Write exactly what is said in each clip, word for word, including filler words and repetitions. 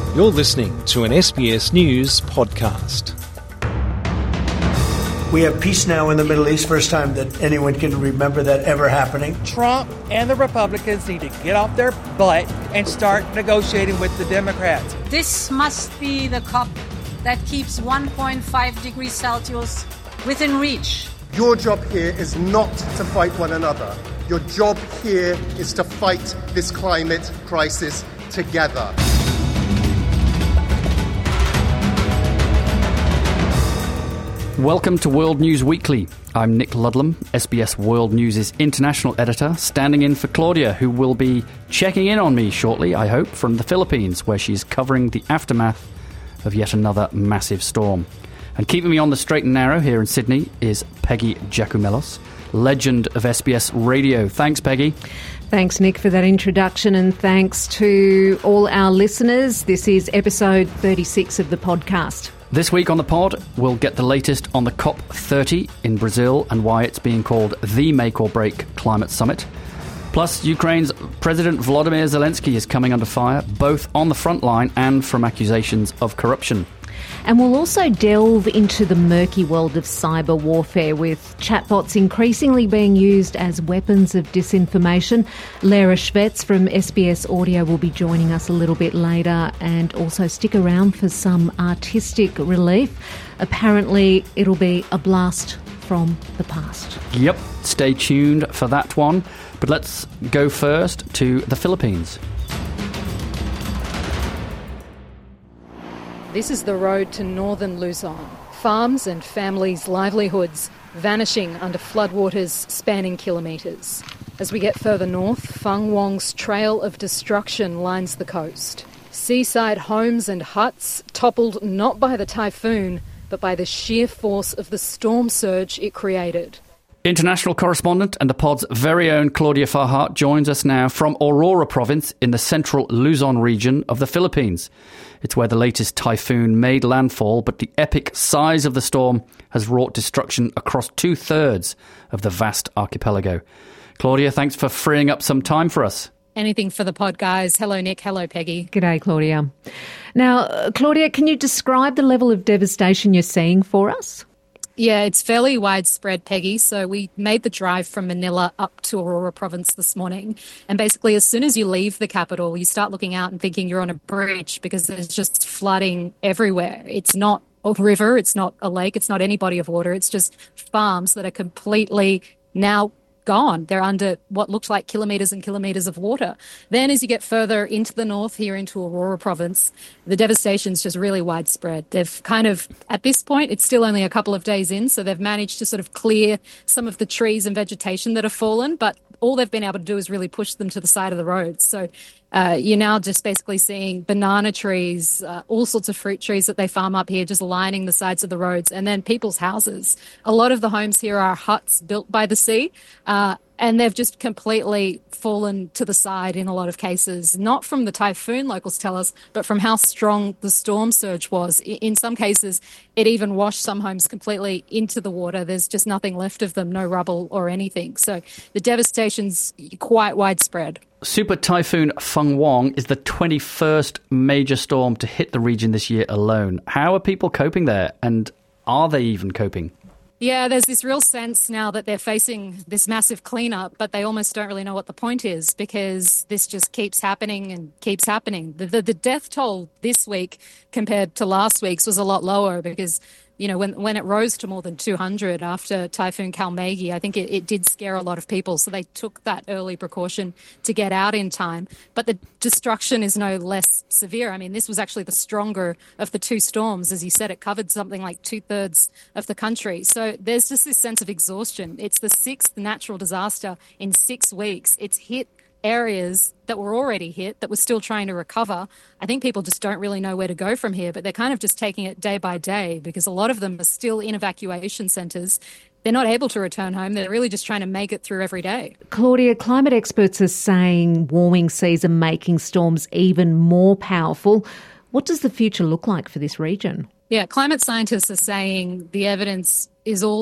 You're listening to an S B S News podcast. We have peace now in the Middle East, first time that anyone can remember that ever happening. Trump and the Republicans need to get off their butt and start negotiating with the Democrats. This must be the COP that keeps one point five degrees Celsius within reach. Your job here is not to fight one another. Your job here is to fight this climate crisis together. Welcome to World News Weekly. I'm Nick Ludlam, S B S World News' international editor, standing in for Claudia, who will be checking in on me shortly, I hope, from the Philippines, where she's covering the aftermath of yet another massive storm. And keeping me on the straight and narrow here in Sydney is Peggy Giacomellos, legend of S B S Radio. Thanks, Peggy. Thanks, Nick, for that introduction, and thanks to all our listeners. This is episode thirty-six of the podcast. This week on the pod, we'll get the latest on the COP thirty in Brazil and why it's being called the make or break climate summit. Plus, Ukraine's President Volodymyr Zelensky is coming under fire, both on the front line and from accusations of corruption. And we'll also delve into the murky world of cyber warfare, with chatbots increasingly being used as weapons of disinformation. Lara Schvetz from S B S Audio will be joining us a little bit later, and also stick around for some artistic relief. Apparently, it'll be a blast from the past. Yep, stay tuned for that one. But let's go first to the Philippines. This is the road to northern Luzon. Farms and families' livelihoods vanishing under floodwaters spanning kilometres. As we get further north, Phang Wong's trail of destruction lines the coast. Seaside homes and huts toppled not by the typhoon, but by the sheer force of the storm surge it created. International correspondent and the pod's very own Claudia Farhat joins us now from Aurora province in the central Luzon region of the Philippines. It's where the latest typhoon made landfall, but the epic size of the storm has wrought destruction across two-thirds of the vast archipelago. Claudia, thanks for freeing up some time for us. Anything for the pod, guys. Hello, Nick. Hello, Peggy. G'day, Claudia. Now, uh, Claudia, can you describe the level of devastation you're seeing for us? Yeah, it's fairly widespread, Peggy. So we made the drive from Manila up to Aurora province this morning. And basically, as soon as you leave the capital, you start looking out and thinking you're on a bridge because there's just flooding everywhere. It's not a river, it's not a lake, it's not any body of water. It's just farms that are completely now gone. They're under what looked like kilometres and kilometres of water. Then as you get further into the north, here into Aurora province, the devastation's just really widespread. They've kind of, at this point, it's still only a couple of days in, so they've managed to sort of clear some of the trees and vegetation that have fallen, but all they've been able to do is really push them to the side of the roads. So uh, you're now just basically seeing banana trees, uh, all sorts of fruit trees that they farm up here, just lining the sides of the roads, and then people's houses. A lot of the homes here are huts built by the sea, uh, and they've just completely fallen to the side in a lot of cases, not from the typhoon, locals tell us, but from how strong the storm surge was. In some cases, it even washed some homes completely into the water. There's just nothing left of them, no rubble or anything. So the devastation's quite widespread. Super Typhoon Phang Wong is the twenty-first major storm to hit the region this year alone. How are people coping there, and are they even coping? Yeah, there's this real sense now that they're facing this massive cleanup, but they almost don't really know what the point is because this just keeps happening and keeps happening. The, the, the death toll this week compared to last week's was a lot lower because, you know, when when it rose to more than two hundred after Typhoon Kalmegi, I think it, it did scare a lot of people. So they took that early precaution to get out in time. But the destruction is no less severe. I mean, this was actually the stronger of the two storms. As you said, it covered something like two-thirds of the country. So there's just this sense of exhaustion. It's the sixth natural disaster in six weeks. It's hit areas that were already hit that were still trying to recover. I think people just don't really know where to go from here, but they're kind of just taking it day by day because a lot of them are still in evacuation centres. They're not able to return home. They're really just trying to make it through every day. Claudia, climate experts are saying warming seas are making storms even more powerful. What does the future look like for this region? Yeah, climate scientists are saying the evidence is all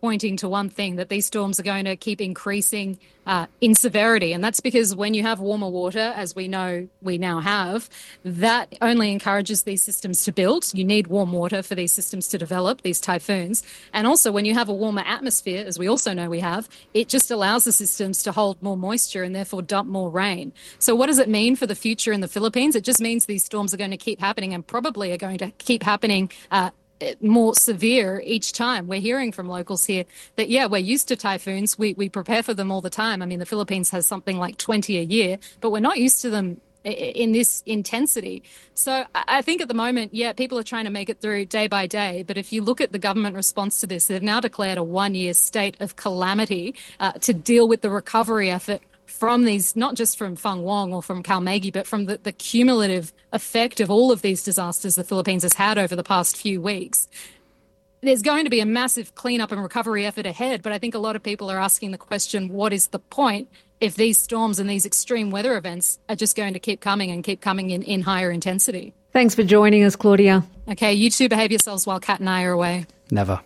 pointing to one thing, that these storms are going to keep increasing uh, in severity. And that's because when you have warmer water, as we know we now have, that only encourages these systems to build. You need warm water for these systems to develop, these typhoons. And also when you have a warmer atmosphere, as we also know we have, it just allows the systems to hold more moisture and therefore dump more rain. So what does it mean for the future in the Philippines? It just means these storms are going to keep happening and probably are going to keep happening uh, more severe each time. We're hearing from locals here that, yeah, we're used to typhoons. We, we prepare for them all the time. I mean, the Philippines has something like twenty a year, but we're not used to them in this intensity. So I think at the moment, yeah, people are trying to make it through day by day. But if you look at the government response to this, they've now declared a one-year state of calamity uh, to deal with the recovery effort from these, not just from Fang Wong or from Kalmegi, but from the, the cumulative effect of all of these disasters the Philippines has had over the past few weeks. There's going to be a massive cleanup and recovery effort ahead, but I think a lot of people are asking the question, what is the point if these storms and these extreme weather events are just going to keep coming and keep coming in, in higher intensity? Thanks for joining us, Claudia. Okay, you two behave yourselves while Kat and I are away. Never.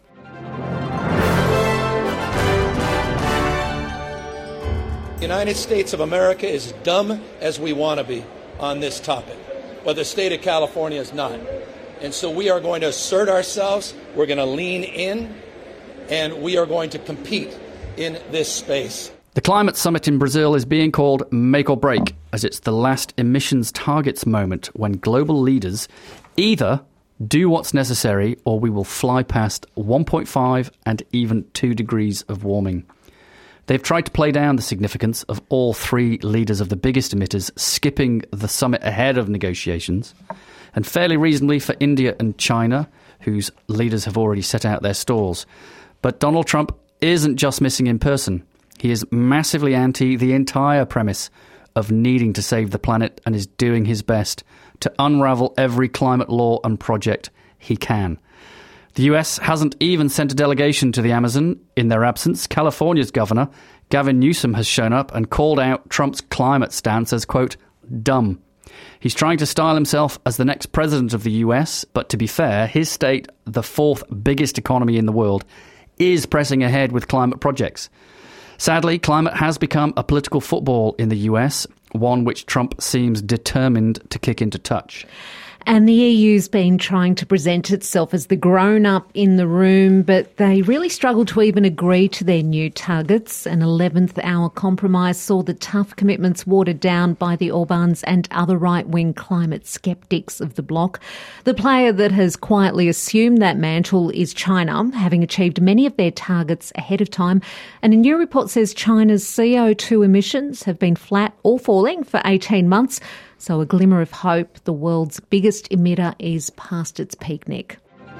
The United States of America is dumb as we want to be on this topic, but the state of California is not. And so we are going to assert ourselves, we're going to lean in, and we are going to compete in this space. The climate summit in Brazil is being called Make or Break, as it's the last emissions targets moment when global leaders either do what's necessary or we will fly past one point five and even two degrees of warming. They've tried to play down the significance of all three leaders of the biggest emitters skipping the summit ahead of negotiations, and fairly reasonably for India and China, whose leaders have already set out their stalls. But Donald Trump isn't just missing in person. He is massively anti the entire premise of needing to save the planet and is doing his best to unravel every climate law and project he can. The U S hasn't even sent a delegation to the Amazon in their absence. California's governor, Gavin Newsom, has shown up and called out Trump's climate stance as, quote, dumb. He's trying to style himself as the next president of the U S, but to be fair, his state, the fourth biggest economy in the world, is pressing ahead with climate projects. Sadly, climate has become a political football in the U S, one which Trump seems determined to kick into touch. And the E U's been trying to present itself as the grown-up in the room, but they really struggled to even agree to their new targets. An eleventh hour compromise saw the tough commitments watered down by the Orbáns and other right-wing climate sceptics of the bloc. The player that has quietly assumed that mantle is China, having achieved many of their targets ahead of time. And a new report says China's C O two emissions have been flat or falling for eighteen months. So a glimmer of hope, the world's biggest emitter is past its peak, Nick.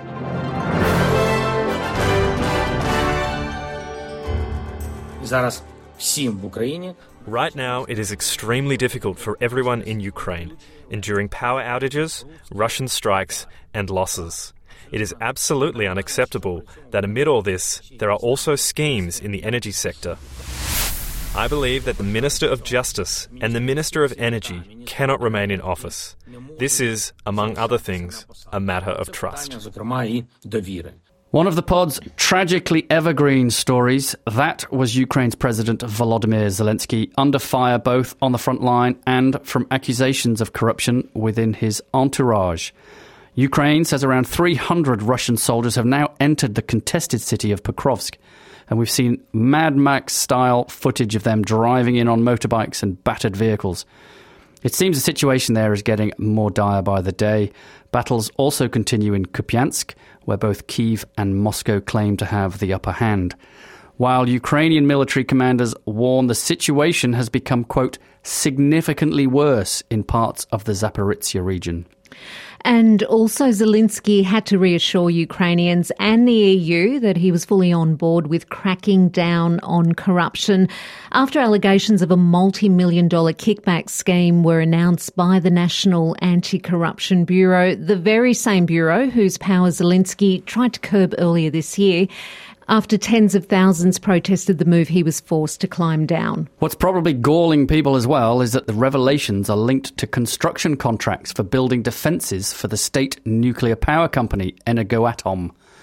Right now, it is extremely difficult for everyone in Ukraine, enduring power outages, Russian strikes, and losses. It is absolutely unacceptable that amid all this, there are also schemes in the energy sector. I believe that the Minister of Justice and the Minister of Energy cannot remain in office. This is, among other things, a matter of trust. One of the pod's tragically evergreen stories, that was Ukraine's President Volodymyr Zelensky, under fire both on the front line and from accusations of corruption within his entourage. Ukraine says around three hundred Russian soldiers have now entered the contested city of Pokrovsk. And we've seen Mad Max-style footage of them driving in on motorbikes and battered vehicles. It seems the situation there is getting more dire by the day. Battles also continue in Kupiansk, where both Kyiv and Moscow claim to have the upper hand. While Ukrainian military commanders warn the situation has become, quote, significantly worse in parts of the Zaporizhzhia region. And also Zelensky had to reassure Ukrainians and the E U that he was fully on board with cracking down on corruption after allegations of a multi-million dollar kickback scheme were announced by the National Anti-Corruption Bureau, the very same bureau whose power Zelensky tried to curb earlier this year. After tens of thousands protested the move, he was forced to climb down. What's probably galling people as well is that the revelations are linked to construction contracts for building defences for the state nuclear power company Energoatom.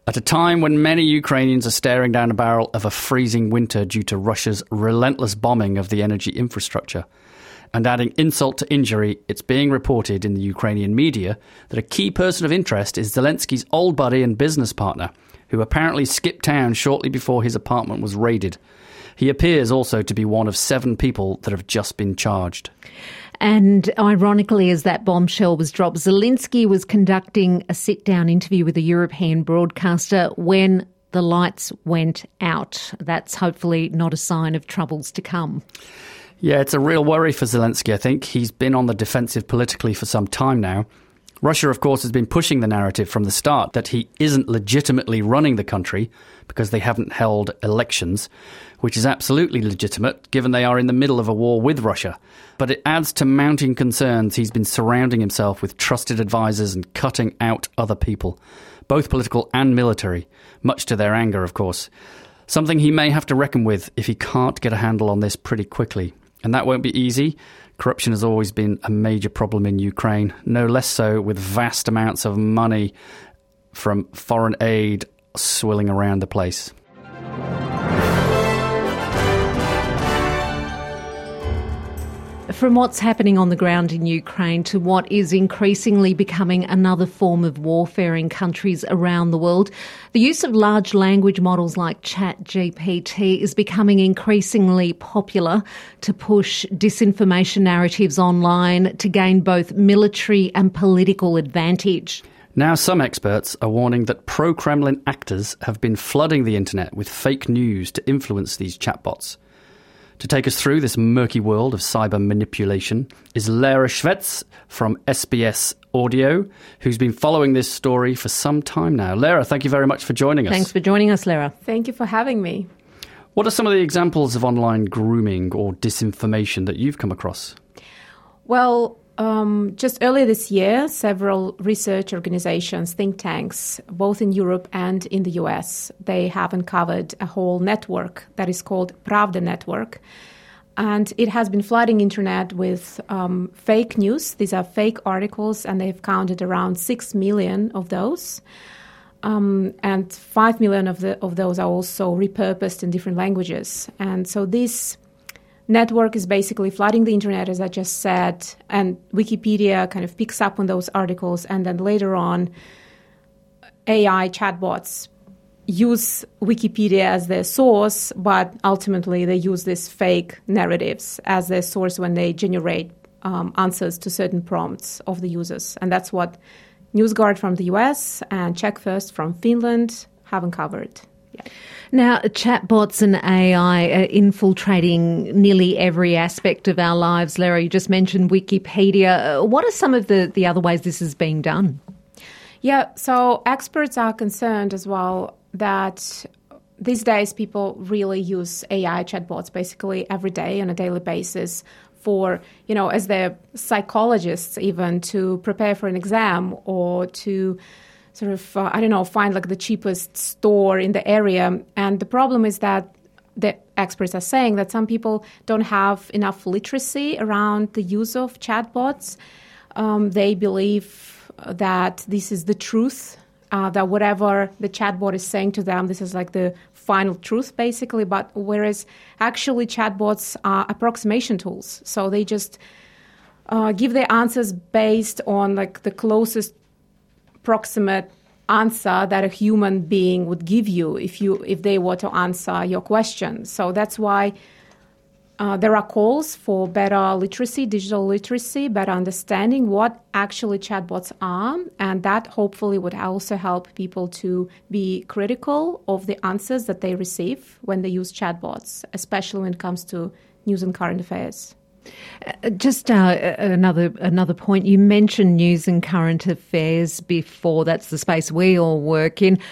At a time when many Ukrainians are staring down a barrel of a freezing winter due to Russia's relentless bombing of the energy infrastructure. And adding insult to injury, it's being reported in the Ukrainian media that a key person of interest is Zelensky's old buddy and business partner, who apparently skipped town shortly before his apartment was raided. He appears also to be one of seven people that have just been charged. And ironically, as that bombshell was dropped, Zelensky was conducting a sit-down interview with a European broadcaster when the lights went out. That's hopefully not a sign of troubles to come. Yeah, it's a real worry for Zelensky, I think. He's been on the defensive politically for some time now. Russia, of course, has been pushing the narrative from the start that he isn't legitimately running the country because they haven't held elections, which is absolutely legitimate given they are in the middle of a war with Russia. But it adds to mounting concerns he's been surrounding himself with trusted advisors and cutting out other people, both political and military, much to their anger, of course. Something he may have to reckon with if he can't get a handle on this pretty quickly. And that won't be easy. Corruption has always been a major problem in Ukraine, no less so with vast amounts of money from foreign aid swilling around the place. From what's happening on the ground in Ukraine to what is increasingly becoming another form of warfare in countries around the world, the use of large language models like ChatGPT is becoming increasingly popular to push disinformation narratives online to gain both military and political advantage. Now some experts are warning that pro-Kremlin actors have been flooding the internet with fake news to influence these chatbots. To take us through this murky world of cyber manipulation is Lera Schwetz from S B S Audio, who's been following this story for some time now. Lera, thank you very much for joining us. Thanks for joining us, Lera. Thank you for having me. What are some of the examples of online grooming or disinformation that you've come across? Well, um, just earlier this year, several research organizations, think tanks, both in Europe and in the U S, they have uncovered a whole network that is called Pravda Network. And it has been flooding internet with um, fake news. These are fake articles, and they've counted around six million of those. Um, and five million of, the, of those are also repurposed in different languages. And so this network is basically flooding the internet, as I just said, and Wikipedia kind of picks up on those articles, and then later on, A I chatbots use Wikipedia as their source, but ultimately they use these fake narratives as their source when they generate um, answers to certain prompts of the users. And that's what NewsGuard from the U S and CheckFirst from Finland have uncovered. Yeah. Now, chatbots and A I are infiltrating nearly every aspect of our lives. Lera, you just mentioned Wikipedia. What are some of the, the other ways this is being done? Yeah, so experts are concerned as well that these days people really use A I chatbots basically every day on a daily basis for, you know, as their psychologists even, to prepare for an exam or to sort of, uh, I don't know, find like the cheapest store in the area. And the problem is that the experts are saying that some people don't have enough literacy around the use of chatbots. Um, they believe that this is the truth, uh, that whatever the chatbot is saying to them, this is like the final truth, basically. But whereas actually chatbots are approximation tools. So they just uh, give their answers based on like the closest proximate answer that a human being would give you if you if they were to answer your question. So that's why uh, there are calls for better literacy, digital literacy, better understanding what actually chatbots are, and that hopefully would also help people to be critical of the answers that they receive when they use chatbots, especially when it comes to news and current affairs. Uh, just uh, another another point. You mentioned news and current affairs before. That's the space we all work in.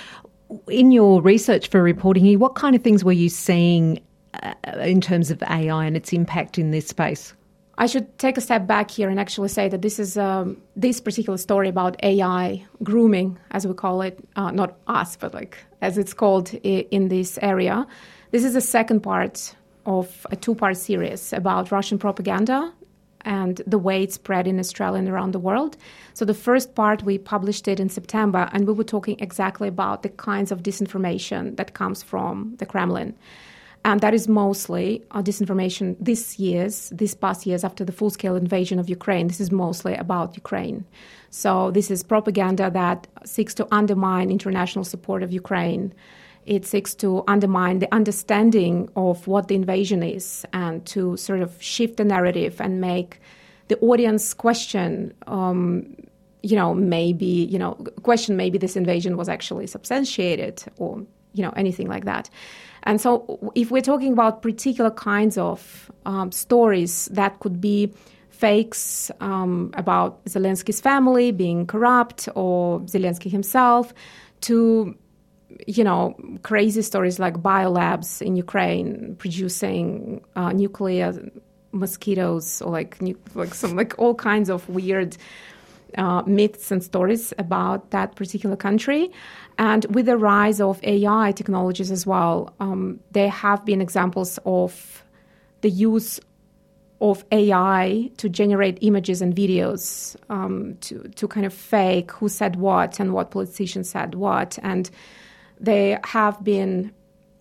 In your research for reporting here, what kind of things were you seeing uh, in terms of A I and its impact in this space? I should take a step back here and actually say that this is um, this particular story about A I grooming, as we call it, uh, not us, but like as it's called in this area. This is the second part of a two-part series about Russian propaganda and the way it spread in Australia and around the world. So the first part, we published it in September, and we were talking exactly about the kinds of disinformation that comes from the Kremlin. And that is mostly uh, disinformation this year's, this past years after the full-scale invasion of Ukraine. This is mostly about Ukraine. So this is propaganda that seeks to undermine international support of Ukraine. It seeks to undermine the understanding of what the invasion is and to sort of shift the narrative and make the audience question, um, you know, maybe, you know, question maybe this invasion was actually substantiated or, you know, anything like that. And so if we're talking about particular kinds of um, stories that could be fakes um, about Zelensky's family being corrupt or Zelensky himself, to, you know, crazy stories like biolabs in Ukraine producing uh, nuclear mosquitoes or like nu- like some like all kinds of weird uh, myths and stories about that particular country. And with the rise of A I technologies as well, um, there have been examples of the use of A I to generate images and videos um, to, to kind of fake who said what and what politician said what. And there have been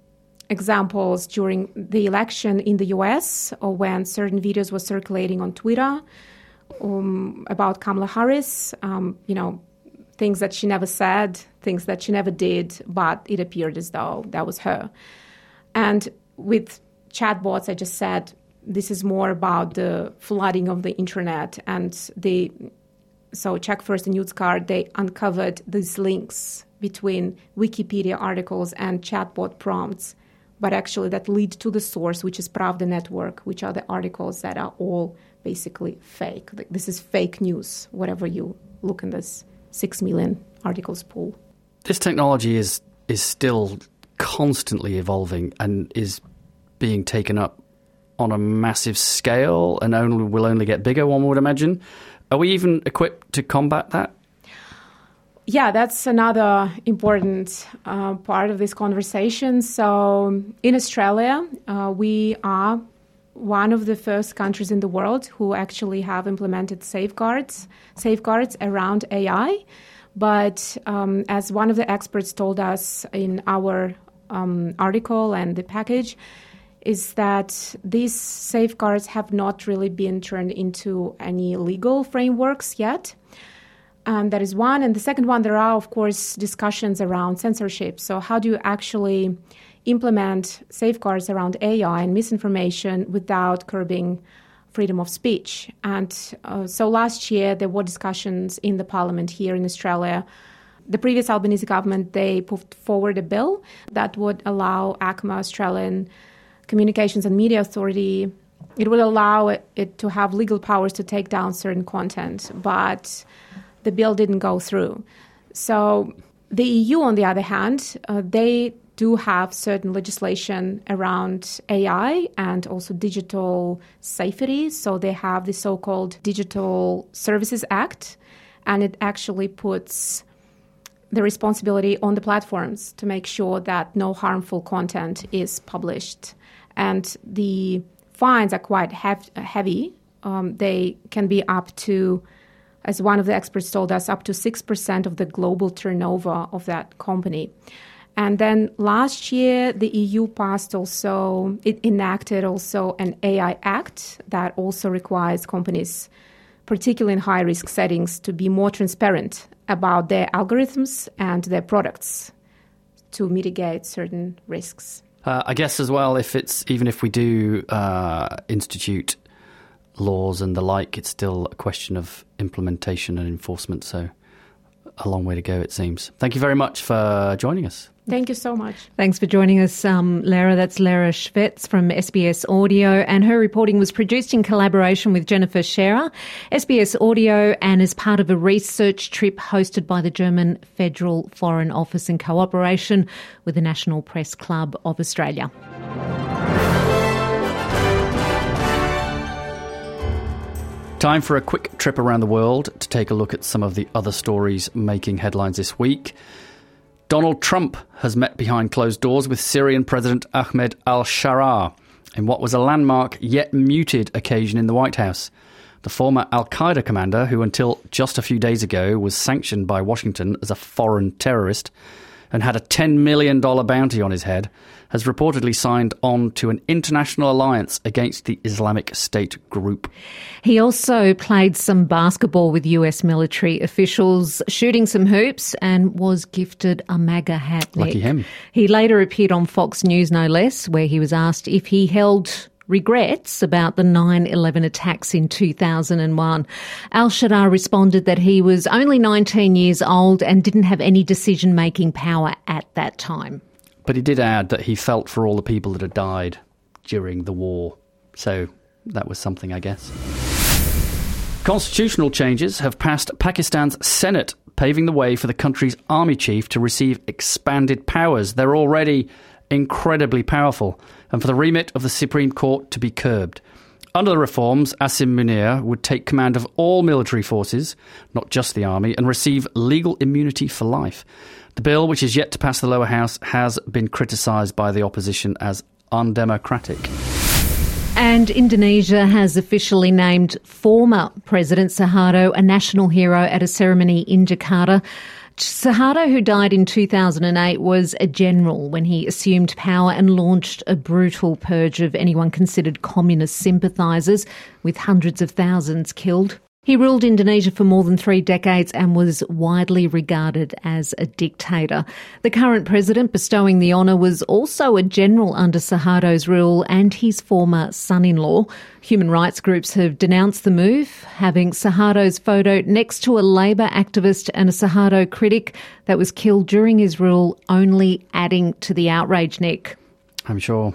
examples during the election in the U S or when certain videos were circulating on Twitter um, about Kamala Harris, um, you know, things that she never said, things that she never did, but it appeared as though that was her. And with chatbots, I just said, this is more about the flooding of the internet. And the so Check First and NewsCard, they uncovered these links between Wikipedia articles and chatbot prompts, but actually that lead to the source, which is Pravda Network, which are the articles that are all basically fake. This is fake news, whatever you look in this six million articles pool. This technology is is still constantly evolving and is being taken up on a massive scale and only will only get bigger, one would imagine. Are we even equipped to combat that? Yeah, that's another important uh, part of this conversation. So in Australia, uh, we are one of the first countries in the world who actually have implemented safeguards, safeguards around A I. But um, as one of the experts told us in our um, article and the package, is that these safeguards have not really been turned into any legal frameworks yet. Um, that is one. And the second one, there are, of course, discussions around censorship. So how do you actually implement safeguards around A I and misinformation without curbing freedom of speech? And uh, so last year, there were discussions in the parliament here in Australia. The previous Albanese government, they put forward a bill that would allow ACMA, Australian Communications and Media Authority, it would allow it, it to have legal powers to take down certain content, but the bill didn't go through. So the E U, on the other hand, uh, they do have certain legislation around A I and also digital safety. So they have the so-called Digital Services Act, and it actually puts the responsibility on the platforms to make sure that no harmful content is published. And the fines are quite hef- heavy. Um, they can be up to, as one of the experts told us, up to six percent of the global turnover of that company. And then last year, the E U passed also, it enacted also an A I Act that also requires companies, particularly in high-risk settings, to be more transparent about their algorithms and their products to mitigate certain risks. Uh, I guess as well, if it's even if we do uh, institute laws and the like, it's still a question of implementation and enforcement. So a long way to go, it seems. Thank you very much for joining us. Thank you so much. Thanks for joining us, um, Lara. That's Lara Schvetz from S B S Audio, and her reporting was produced in collaboration with Jennifer Scherer, S B S Audio, and as part of a research trip hosted by the German Federal Foreign Office in cooperation with the National Press Club of Australia. Time for a quick trip around the world to take a look at some of the other stories making headlines this week. Donald Trump has met behind closed doors with Syrian President Ahmed al-Sharaa in what was a landmark yet muted occasion in the White House. the former Al-Qaeda commander, who until just a few days ago was sanctioned by Washington as a foreign terrorist and had a ten million dollars bounty on his head, has reportedly signed on to an international alliance against the Islamic State group. He also played some basketball with U S military officials, shooting some hoops, and was gifted a MAGA hat. Nick. Lucky him. He later appeared on Fox News, no less, where he was asked if he held regrets about the nine eleven attacks in two thousand one. Al-Shaddad responded that he was only nineteen years old and didn't have any decision-making power at that time. But he did add that he felt for all the people that had died during the war. So that was something, I guess. Constitutional changes have passed Pakistan's Senate, paving the way for the country's army chief to receive expanded powers. They're already incredibly powerful, and for the remit of the Supreme Court to be curbed. Under the reforms, Asim Munir would take command of all military forces, not just the army, and receive legal immunity for life. The bill, which is yet to pass the lower house, has been criticised by the opposition as undemocratic. And Indonesia has officially named former President Suharto a national hero at a ceremony in Jakarta. Suharto, who died in two thousand eight, was a general when he assumed power and launched a brutal purge of anyone considered communist sympathisers, with hundreds of thousands killed. He ruled Indonesia for more than three decades and was widely regarded as a dictator. The current president bestowing the honour was also a general under Suharto's rule and his former son-in-law. Human rights groups have denounced the move, having Suharto's photo next to a Labour activist and a Suharto critic that was killed during his rule, only adding to the outrage, Nick. I'm sure.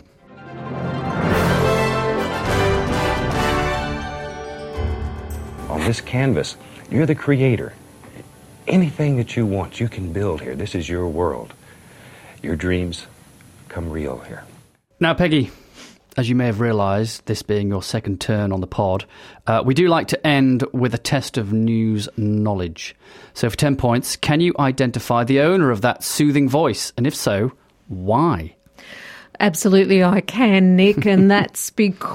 On this canvas, you're the creator. Anything that you want, you can build here. This is your world. Your dreams come real here. Now, Peggy, as you may have realised, this being your second turn on the pod, uh, we do like to end with a test of news knowledge. So for ten points, can you identify the owner of that soothing voice? And if so, why? Absolutely I can, Nick, and that's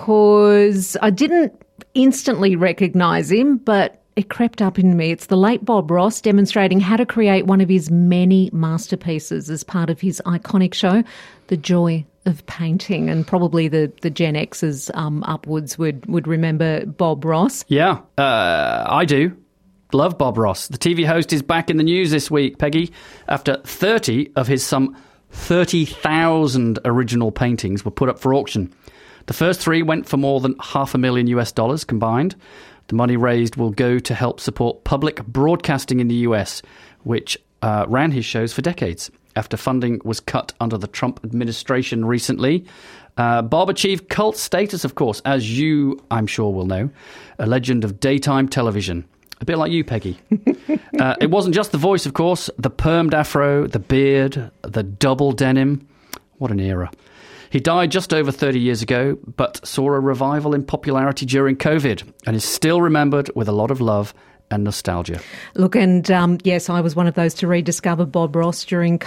because I didn't instantly recognise him, but it crept up in me. It's the late Bob Ross, demonstrating how to create one of his many masterpieces as part of his iconic show, The Joy of Painting. And probably the, the Gen Xers um, upwards would, would remember Bob Ross. Yeah, uh, I do. Love Bob Ross. The T V host is back in the news this week, Peggy, after thirty of his some thirty thousand original paintings were put up for auction. The first three went for more than half a million US dollars combined. The money raised will go to help support public broadcasting in the U S, which uh, ran his shows for decades. After funding was cut under the Trump administration recently, uh, Bob achieved cult status, of course, as you, I'm sure, will know, a legend of daytime television. A bit like you, Peggy. uh, it wasn't just the voice, of course. The permed afro, the beard, the double denim. What an era. He died just over thirty years ago, but saw a revival in popularity during COVID and is still remembered with a lot of love and nostalgia. Look, and um, yes, I was one of those to rediscover Bob Ross during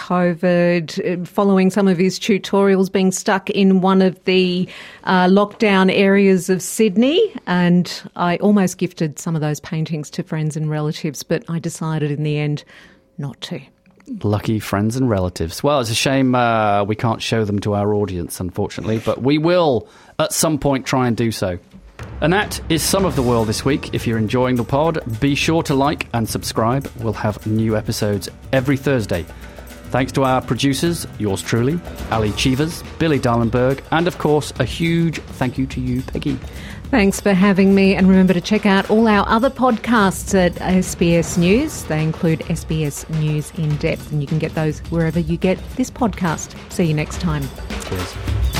COVID, following some of his tutorials, being stuck in one of the uh, lockdown areas of Sydney. And I almost gifted some of those paintings to friends and relatives, but I decided in the end not to. Lucky friends and relatives. Well, it's a shame uh, we can't show them to our audience, unfortunately, but we will at some point try and do so. And that is some of the world this week. If you're enjoying the pod, be sure to like and subscribe. We'll have new episodes every Thursday. Thanks to our producers, yours truly, Ali Chivas, Billy Darlenberg, and of course, a huge thank you to you, Peggy. Thanks for having me, and remember to check out all our other podcasts at S B S News. They include S B S News In Depth, and you can get those wherever you get this podcast. See you next time. Cheers.